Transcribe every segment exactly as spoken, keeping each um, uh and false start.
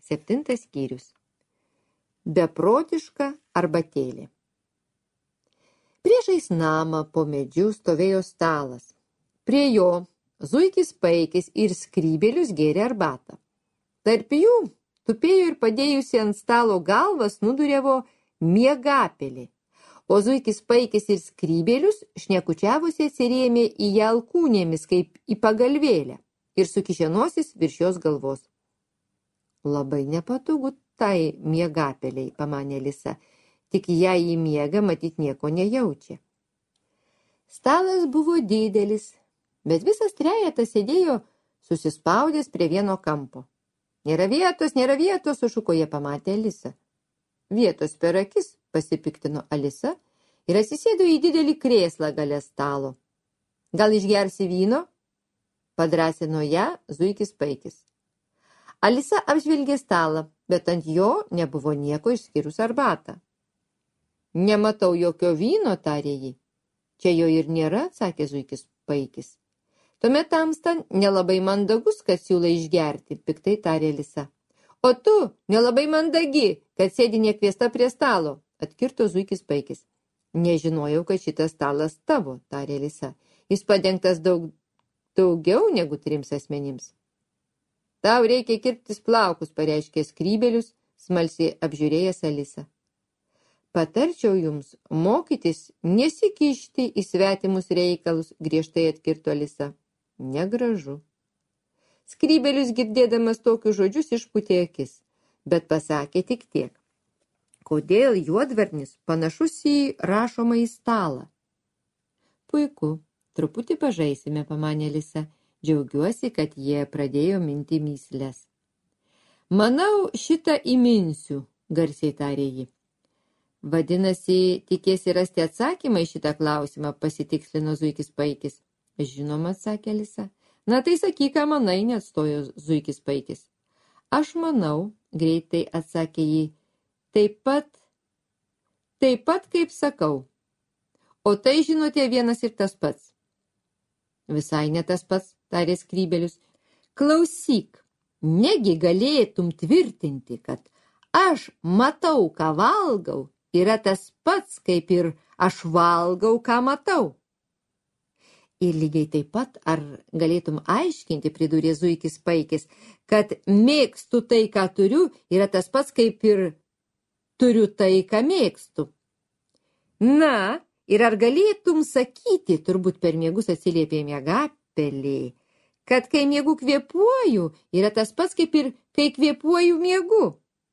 Septintas skyrius. Beprotiška arbatėlė. Priešais namą po medžiu stovėjo stalas. Prie jo Zuikis Paikis ir Skrybėlius gėrė arbatą. Tarp jų tupėjo ir padėjusi ant stalo galvas nudurėvo miegapelė, o Zuikis Paikis ir Skrybėlius šnekučiavusi atsirėmė į ją alkūnėmis kaip į pagalvėlę ir sukišė nosis virš jos galvos. Labai nepatogu tai miegapeliai, pamanė Alisa, tik jei į miegą matyt nieko nejaučia. Stalas buvo didelis, bet visas trejetas sėdėjo susispaudęs prie vieno kampo. Nėra vietos, nėra vietos, sušuko jie pamatė Alisa. Vietos per akis, pasipiktino Alisa ir atsisėdo į didelį krėslą gale stalo. Gal išgersi vyno? Padrąsino ją Zuikis Paikis. Alisa apžvelgė stalą, bet ant jo nebuvo nieko išskyrus arbatą. Nematau jokio vyno, tarė ji. Čia jo ir nėra, sakė Zuikis Paikis. Tuomet tamsta nelabai mandagus, kad siūlai išgerti, piktai tarė Alisa. O tu nelabai mandagi, kad sėdi nekviesta prie stalo, atkirto Zuikis Paikis. Nežinojau, kad šitas stalas tavo, tarė Alisa. Jis padengtas daug daugiau negu trims asmenims. Tau reikia kirptis plaukus, pareiškė Skrybėlius, smalsiai apžiūrėjęs Alisa. Patarčiau jums mokytis nesikišti į svetimus reikalus, griežtai atkirto Alisa. Negražu. Skrybėlius girdėdamas tokius žodžius išpūtė akis, bet pasakė tik tiek. Kodėl juodvarnis panašus į rašomąjį stalą? Puiku, truputį pažaisime, pamanė Alisa. Džiaugiuosi, kad jie pradėjo minti mįsles. Manau, šitą įminsiu, garsiai tarė ji. Vadinasi, tikėsi rasti atsakymą į šitą klausimą, pasitikslino Zuikis Paikis. Žinoma, atsakė Alisa. Na tai sakyk, ką manai, neatstojo Zuikis Paikis. Aš manau, greitai atsakė ji, taip pat, taip pat kaip sakau. O tai, žinote, vienas ir tas pats. Visai ne tas pats, tarė Skrybėlius. Klausyk, negi galėtum tvirtinti, kad aš matau, ką valgau, yra tas pats, kaip ir aš valgau, ką matau. Ir lygiai taip pat, ar galėtum aiškinti, pridūrė Zuikis Paikis, kad mėgstu tai, ką turiu, yra tas pats, kaip ir turiu tai, ką mėgstu. Na, ir ar galėtum sakyti, turbūt per miegus atsiliepė miegapelė, kad kai miegu kvėpuoju, yra tas pats, kaip ir kai kvėpuoju miegu.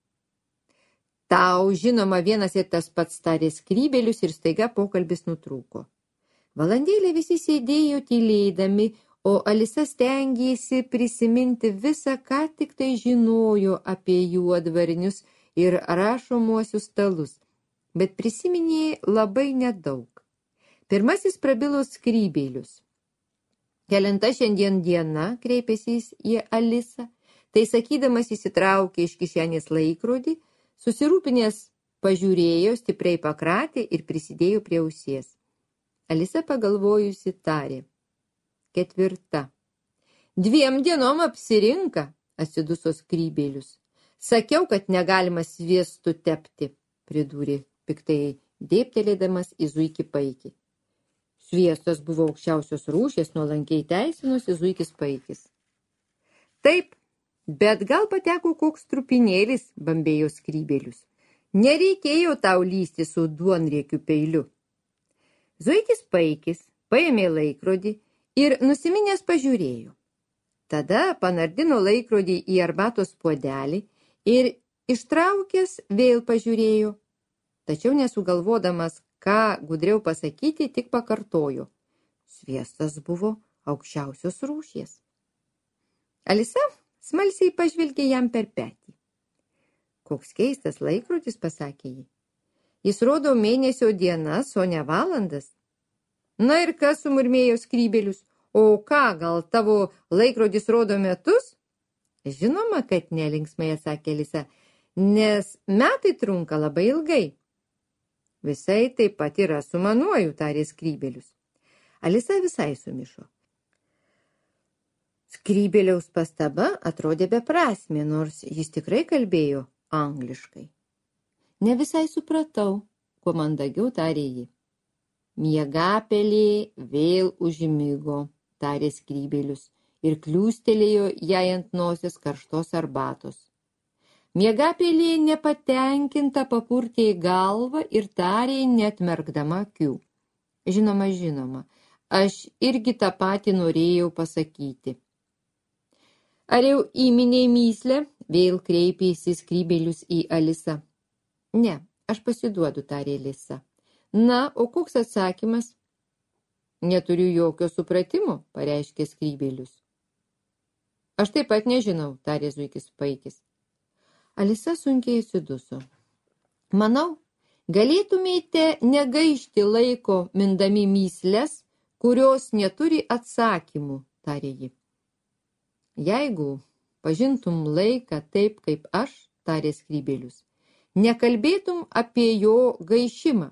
Tau žinoma vienas ir tas pats, tarė Skrybėlius ir staiga pokalbis nutrūko. Valandėlę visi sėdėjo tylėdami, o Alisa stengėsi prisiminti visą, ką tik tai žinojo apie juodvarnius ir rašomuosius stalus, bet prisiminė labai nedaug. Pirmasis prabilo Skrybėlius. Kelinta šiandien diena, kreipėsi jis į Alisą, tai sakydamas įsitraukė iš kišenės laikrodį, susirūpinęs pažiūrėjo, stipriai pakratė ir prisidėjo prie ausies. Alisa pagalvojusi tarė. Ketvirta. Dviem dienom apsirinka, atsiduso Skrybėlius. Sakiau, kad negalima sviestu tepti, pridūrė piktai dėptelėdamas į Zuikį Paikį. Sviestas buvo aukščiausios rūšies, nuolankiai teisinosi Zuikis Paikis. Taip, bet gal pateko koks trupinėlis, bambėjo Skrybėlius. Nereikėjo tau lysti su duonriekiu peiliu. Zuikis Paikis paėmė laikrodį ir nusiminęs pažiūrėjo. Tada panardino laikrodį į arbatos puodelį ir ištraukęs vėl pažiūrėjo. Tačiau nesugalvodamas, ką gudriau pasakyti, tik pakartojo. Sviestas buvo aukščiausios rūšies. Alisa smalsiai pažvelgė jam per petį. Koks keistas laikrodis, pasakė ji. Jis rodo mėnesio dienas, o ne valandas. Na ir kas, sumurmėjo Skrybėlius, o ką, gal tavo laikrodis rodo metus? Žinoma, kad nelinksmai, atsakė Alisa, nes metai trunka labai ilgai. Visai taip pat yra su manuoju, tarė Skrybėlius. Alisa visai sumišo. Skrybėliaus pastaba atrodė beprasmė, nors jis tikrai kalbėjo angliškai. Ne visai supratau, kuo mandagiau tarė ji. Miegapelė vėl užmigo, tarė Skrybėlius ir kliūstelėjo jai ant nosies karštos arbatos. Miegapelė nepatenkinta papurtė galvą ir tarė neatmerkdama akių. Žinoma, žinoma, aš irgi tą patį norėjau pasakyti. Ar jau įminėjai myslę? Vėl kreipėsi Skrybėlius į Alisą. Ne, aš pasiduodu, tarė Alisa. Na, o koks atsakymas? Neturiu jokio supratimo, pareiškė Skrybėlius. Aš taip pat nežinau, tarė Zuikis Paikis. Alisa sunkiai atsiduso. Manau, galėtumėte negaišti laiko mindami mysles, kurios neturi atsakymų, tarė ji. Jeigu pažintum laiką taip kaip aš, tarė Skrybėlius, nekalbėtum apie jo gaišimą.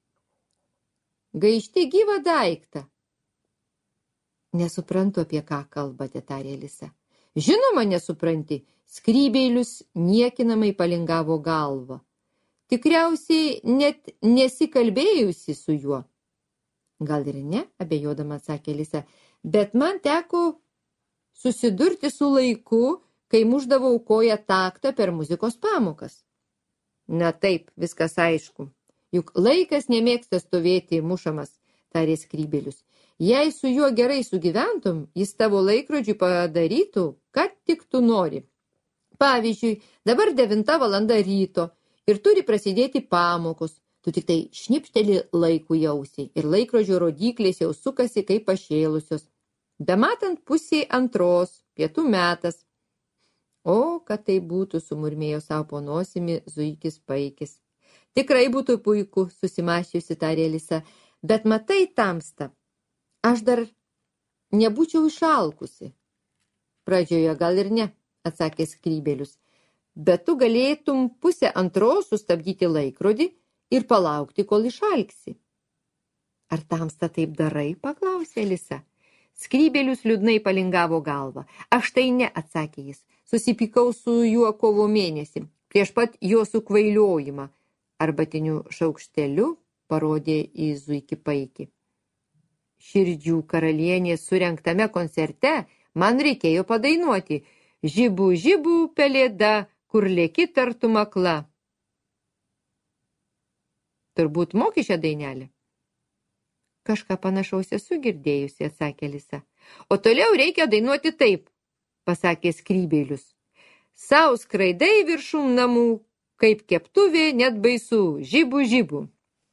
Gaišti gyvą daiktą. Nesuprantu, apie ką kalbate, tarė Alisa. Žinoma, nesupranti, Skrybėlius niekinamai palingavo galvą. Tikriausiai net nesikalbėjusi su juo. Gal ir ne, abejodama atsakė Alisa, bet man teko susidurti su laiku, kai mušdavau koją taktą per muzikos pamokas. Na taip, viskas aišku. Juk laikas nemėgsta stovėti mušamas, tarė Skrybėlius. Jei su juo gerai sugyventum, jis tavo laikrodžiui padarytų, kad tik tu nori. Pavyzdžiui, dabar devinta valanda ryto ir turi prasidėti pamokos. Tu tik tai šnipšteli laikų jausiai ir laikrodžio rodyklės jau sukasi kaip pašėlusios. Bematant pusė antros, pietų metas. O, kad tai būtų, sumurmėjo savo po nosimi Zuikis Paikis. Tikrai būtų puiku, susimąsčiusi tarė Alisa, bet matai tamsta. Aš dar nebūčiau išalkusi. Pradžioje gal ir ne, atsakė Skrybėlius, bet tu galėtum pusę antros sustabdyti laikrodį ir palaukti, kol išalksi. Ar tamsta taip darai, paklausė Alisa. Skrybėlius liūdnai palingavo galvą. Aš tai ne, atsakė jis. Susipykau su juo kovo mėnesį, prieš pat jo sukvailiojimą. Arbatiniu šaukšteliu parodė į Zuikį Paikį. Širdžių karalienės surengtame koncerte man reikėjo padainuoti Žibų, žibų, pelėda, kur lėki tartum akla. Turbūt moki šią dainelę? Kažką panašaus esu girdėjusi, atsakė Alisa. O toliau reikia dainuoti taip, pasakė Skrybėlius. Sau skraidai viršum namų, kaip keptuvė net baisu, žibų, žibų.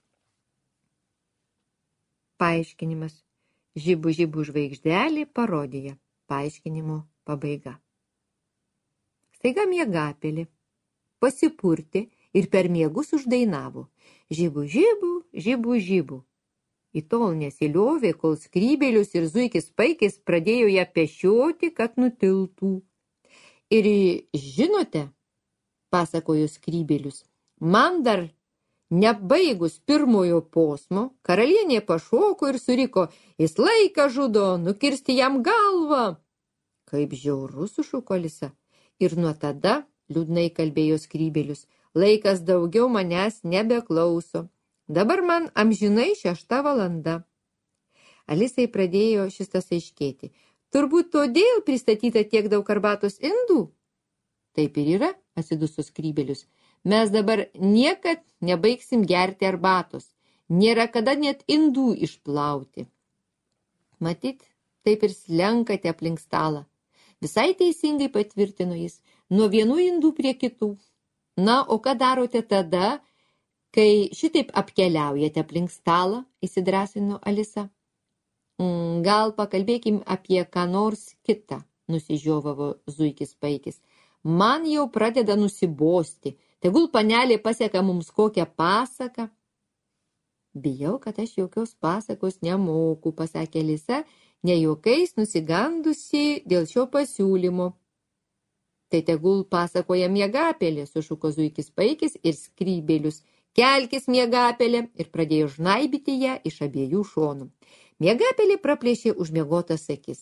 Paaiškinimas. Žibų, žibų žvaigždelė parodija. Paaiškinimo pabaiga. Staiga miegapelė pasipurtė ir per miegus uždainavo. Žibų, žibų, žibų, žibų. Į tol nesiliovė, kol Skrybėlius ir Zuikis Paikis pradėjo ją pešioti, kad nutiltų. Ir žinote, pasakojo Skrybėlius, man dar nebaigus pirmojo posmo, karalienė pašoko ir suriko, jis laiką žudo, nukirsti jam galvą. Kaip žiauru, sušuko Alisa. Ir nuo tada, liūdnai kalbėjo Skrybėlius, laikas daugiau manęs nebeklauso. Dabar man amžinai šešta valanda. Alisai pradėjo šis tas aiškėti. Turbūt todėl pristatyta tiek daug arbatos indų? Taip ir yra, atsiduso Skrybėlius. Mes dabar niekad nebaigsim gerti arbatos. Nėra kada net indų išplauti. Matyt, taip ir slenkate aplink stalą. Visai teisingai patvirtino jis, nuo vienų indų prie kitų. Na, o ką darote tada, kai šitaip apkeliaujate aplink stalą, įsidrąsino Alisa. Gal pakalbėkim apie ką nors kitą, nusižiovavo Zuikis Paikis. Man jau pradeda nusibosti. Tegul panelė paseka mums kokią pasaką. Bijau, kad aš jokios pasakos nemoku, pasakė Alisa, ne juokais nusigandusi dėl šio pasiūlymo. Tai tegul pasakoja miegapelė, sušuko Zuikis Paikis ir Skrybėlius. Kelkis miegapelė ir pradėjo žnaibyti ją iš abiejų šonų. Miegapelė praplėšė užmiegotas akis.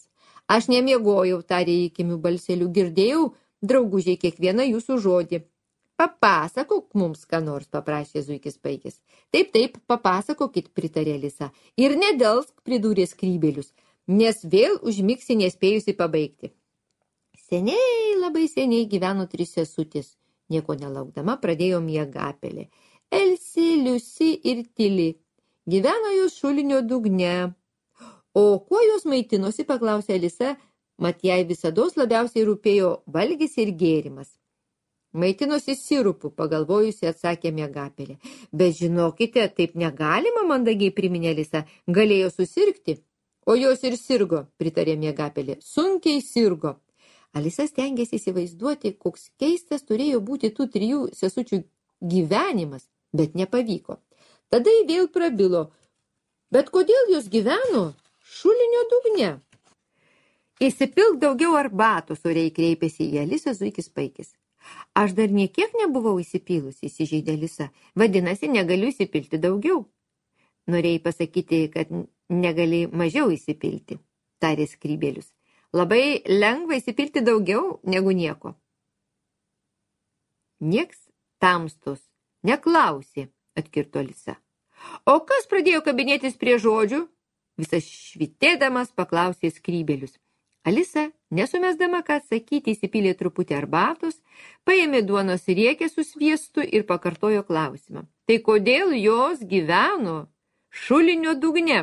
Aš nemiegojau, tarė ji kimiu balseliu, girdėjau, draugužiai, kiekvieną jūsų žodį. Papasakok mums, ką nors, paprašė Zuikis Paikis. Taip, taip, papasakokit, pritarė Alisa. Ir nedelsk, pridūrė Skrybėlius, nes vėl užmigsi nespėjusi pabaigti. Seniai, labai seniai gyveno tris sesutės. Nieko nelaukdama pradėjo Miegapelė. Elsi, Liusi ir Tili. Gyveno jos šulinio dugne. O kuo jos maitinosi, paklausė Alisa, mat jai visados labiausiai rūpėjo valgis ir gėrimas. Maitinosi sirupu, pagalvojusi, atsakė Miegapelė. Bet žinokite, taip negalima, mandagiai priminė Alisa, galėjo susirgti. O jos ir sirgo, pritarė Miegapelė, sunkiai sirgo. Alisa stengėsi įsivaizduoti, koks keistas turėjo būti tų trijų sesučių gyvenimas, bet nepavyko. Tada ji vėl prabilo. Bet kodėl jos gyveno šulinio dugne? Įsipilk daugiau arbatos, oriai kreipėsi į Alisą Zuikis Paikis. Aš dar niekiek nebuvau įsipylusi, įsižeidė Alisa. Vadinasi, negaliu įsipilti daugiau. Norėjai pasakyti, kad negali mažiau įsipilti, tarė Skrybėlius. Labai lengva įsipilti daugiau negu nieko. Nieks tamstos neklausė, atkirto Alisa. O kas pradėjo kabinėtis prie žodžių? Visas švitėdamas paklausė Skrybėlius. Alisa, nesumesdama, ką atsakyti, įsipylė truputį arbatos, paėmė duonos riekę su sviestu ir pakartojo klausimą. Tai kodėl jos gyveno šulinio dugne?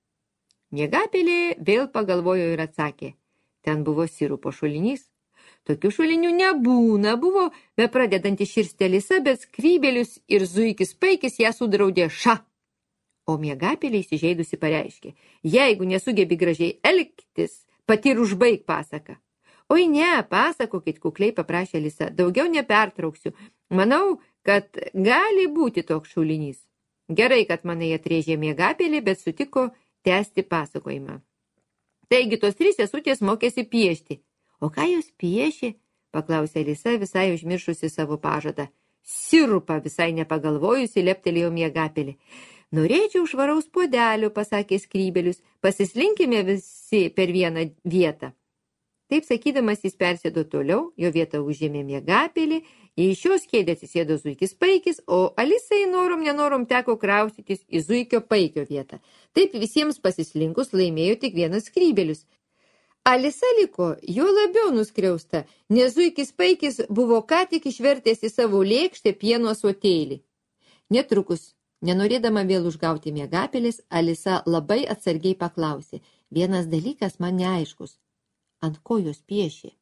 Miegapelė vėl pagalvojo ir atsakė. Ten buvo sirupo šulinys. Tokių šulinių nebūna, buvo bepradedantį širsti Alisa, bet Skrybėlius ir Zuikis Paikis ją sudraudė ša. O Miegapelė įsižeidusi pareiškė. Jeigu nesugebi gražiai elgtis, pati ir užbaig pasaką. Oi ne, pasakokit, kukliai paprašė Alisa, daugiau nepertrauksiu. Manau, kad gali būti toks šulinys. Gerai, kad manai, atrėžė Miegapelė, bet sutiko tęsti pasakojimą. Taigi tos trys sesutės mokėsi piešti. O ką jos piešė? Paklausė Alisa, visai užmiršusi savo pažadą. Sirupą, visai nepagalvojusi, leptelėjo Miegapelė. Norėčiau švaraus puodelio, pasakė Skrybėlius, pasislinkime visi per vieną vietą. Taip sakydamas jis persėdo toliau, jo vietą užėmė Miegapelė, į šios kėdės įsėdo Zuikis Paikis, o Alisai norom nenorom teko kraustytis į Zuikio Paikio vietą. Taip visiems pasislinkus laimėjo tik vienas Skrybėlius. Alisa liko jo labiau nuskriausta, nes Zuikis Paikis buvo ką tik išvertęs į savo lėkštę pieno ąsotėlį. Netrukus, nenorėdama vėl užgauti Miegapelės, Alisa labai atsargiai paklausė. Vienas dalykas man neaiškus. Ant ko jos piešė?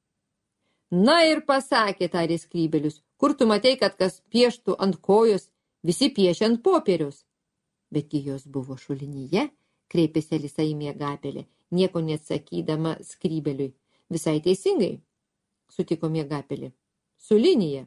Na ir pasakė, tarė Skrybėlius, kur tu matei, kad kas pieštų ant kojos, visi piešia ant popieriaus. Betgi jos buvo šulinyje, kreipėsi Alisa į Miegapelę, nieko neatsakydama Skrybėliui. Visai teisingai, sutiko Miegapelė. Su linija.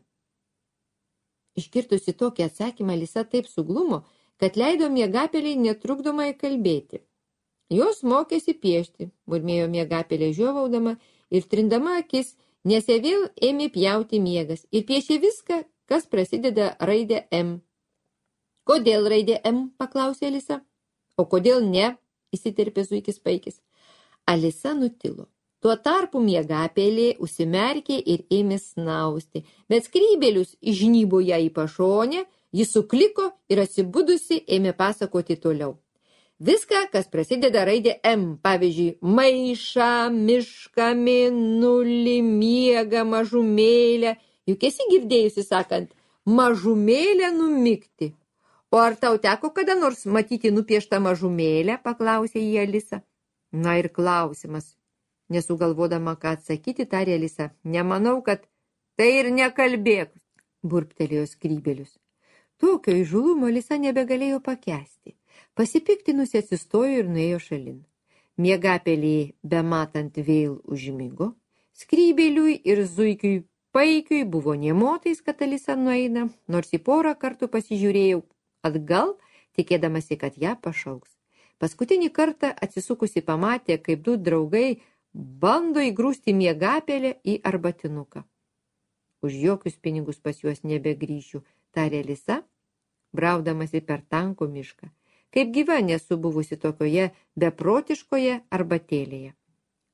Iškirtusi tokį atsakymą, Alisa taip suglumo, kad leido Miegapelei netrukdomai kalbėti. Jos mokėsi piešti, murmėjo Miegapelė žiovaudama ir trindama akis, nes ją vėl ėmė pjauti miegas ir piešė viską, kas prasideda raidė M. Kodėl raidė M, paklausė Alisa. O kodėl ne, įsiterpė Zuikis Paikis. Alisa nutilo. Tuo tarpu Miegapelė užsimerkė ir ėmė snausti, bet Skrybėlius žnybo ją į pašonę, ji sukliko ir atsibudusi ėmė pasakoti toliau. Viską, kas prasideda raidė M, pavyzdžiui, maišą, mišką, mėnulį, miegą, mažumėlę. Juk esi girdėjusi sakant, mažumėlę numigti. O ar tau teko kada nors matyti nupieštą mažumėlę, paklausė jį Alisa. Na ir klausimas. Nesugalvodama, ką atsakyti, tarė Alisa. Nemanau, kad tai ir nekalbėk, burptelėjo Skrybėlius. Tokio įžulumo Alisa nebegalėjo pakęsti. Pasipiktinusi atsistojo ir nuėjo šalin. Miegapelė, bematant, vėl užmigo. Skrybėliui ir Zuikiui Paikiui buvo nė motais, kad Alisa nueina, nors į porą kartų pasižiūrėjau atgal, tikėdamasi, kad ją pašauks. Paskutinį kartą atsisukusi pamatė, kaip du draugai bando įgrūsti Miegapelę į arbatinuką. Už jokius pinigus pas juos nebegrįšiu, tarė Alisa, braudamasi per tankų mišką. Kaip gyva nesu buvusi tokioje beprotiškoje arbatėlėje.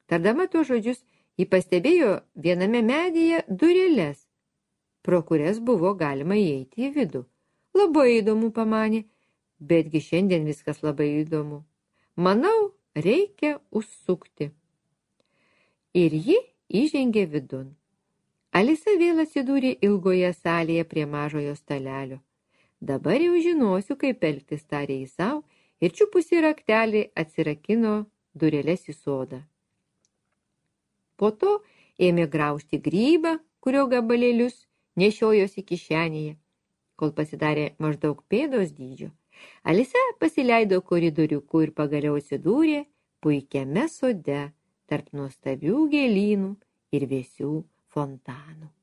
Tardama tuos žodžius, ji pastebėjo viename medyje dureles, pro kurias buvo galima įeiti į vidų. Labai įdomu, pamanė, betgi šiandien viskas labai įdomu. Manau, reikia užsukti. Ir ji įžengė vidun. Alisa vėl atsidūrė ilgoje salėje prie mažojo stalelio. Dabar jau žinosiu, kaip elgtis, tarė jis sau, ir čiupusi raktelį atsirakino dureles į sodą. Po to ėmė graužti grybą, kurio gabalėlius nešiojosi kišenėje, kol pasidarė maždaug pėdos dydžio. Alisa pasileido koridoriuku ir pagaliau atsidūrė puikiame sode tarp nuostabių gėlynų ir vėsių fontanų.